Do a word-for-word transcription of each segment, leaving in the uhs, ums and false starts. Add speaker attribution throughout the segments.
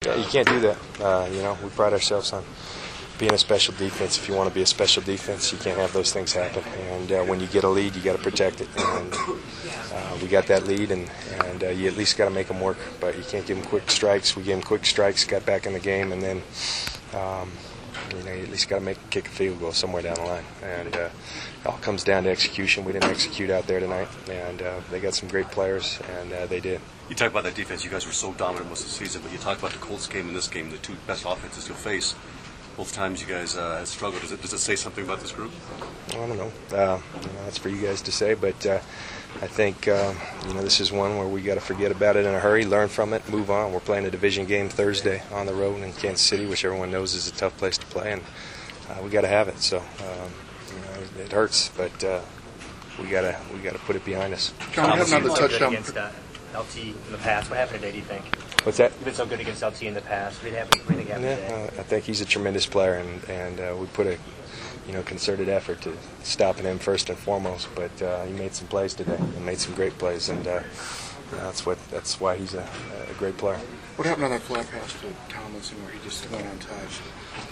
Speaker 1: Yeah, you can't do that. Uh, you know, we pride ourselves on being a special defense. If you want to be a special defense, you can't have those things happen. And uh, when you get a lead, you got to protect it. And uh, we got that lead, and, and uh, you at least got to make them work. But you can't give them quick strikes. We gave them quick strikes, got back in the game, and then um, you know you at least got to make kick a field goal somewhere down the line. And uh, it all comes down to execution. We didn't execute out there tonight, and uh, they got some great players, and uh, they did.
Speaker 2: You talk about that defense. You guys were so dominant most of the season, but you talk about the Colts game and this game, the two best offenses you'll face. Both times you guys uh, have struggled. Does it, does it say something about this group?
Speaker 1: I don't know. Uh, you know that's for you guys to say, but uh, I think uh, you know this is one where we got to forget about it in a hurry, learn from it, move on. We're playing a division game Thursday on the road in Kansas City, which everyone knows is a tough place to play, and uh, we got to have it. So um, you know, it hurts, but uh, we gotta we gotta put it behind us.
Speaker 3: John, have another touchdown.
Speaker 4: Against uh, L T in the past. What happened today, do you think?
Speaker 1: What's that?
Speaker 4: You've been so good against L T in the past. What did happen? What do you think happened
Speaker 1: Yeah,
Speaker 4: today?
Speaker 1: uh, I think he's a tremendous player, and and uh, we put a you know concerted effort to stopping him first and foremost. But uh, he made some plays today. He made some great plays, and uh, that's what that's why he's a, a great player.
Speaker 3: What happened on that flat pass to Tomlinson where he just went untouched?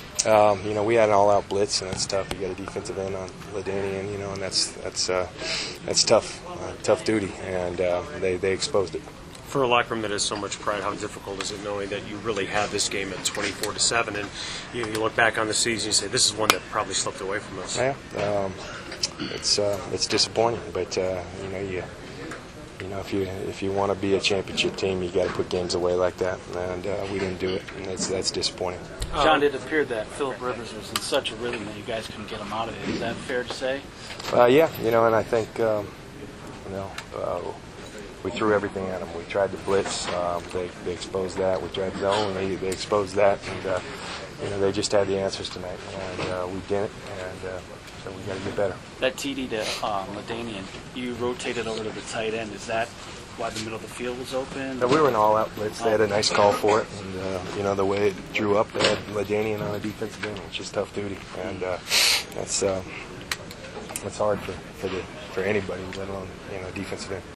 Speaker 1: Um, you know, we had an all-out blitz, and that's tough. You got a defensive end on LaDainian, you know, and that's that's uh, that's tough, uh, tough duty, and uh, they they exposed it.
Speaker 5: For a locker room that has so much pride, how difficult is it knowing that you really have this game at twenty-four to seven, and you, you look back on the season, you say this is one that probably slipped away from us?
Speaker 1: Yeah, um, it's uh, it's disappointing, but uh, you know you you know if you if you want to be a championship team, you got to put games away like that, and uh, we didn't do it, and that's that's disappointing.
Speaker 6: John, it appeared that Philip Rivers was in such a rhythm that you guys couldn't get him out of it. Is that fair to say?
Speaker 1: Uh, yeah, you know, and I think um, you know. Uh, We threw everything at them. We tried to blitz. Um, they, they exposed that. We tried zone. They, they exposed that. And, uh, you know, they just had the answers tonight. And uh, we didn't. And uh, so we got to get better.
Speaker 6: That T D to um, LaDainian, you rotated over to the tight end. Is that why the middle of the field was open?
Speaker 1: No, we were an all-out blitz. They had a nice call for it. And, uh, you know, the way it drew up, they had LaDainian on a defensive end, which is tough duty. And uh, that's uh, that's hard for, for, the, for anybody, let alone, you know, defensive end.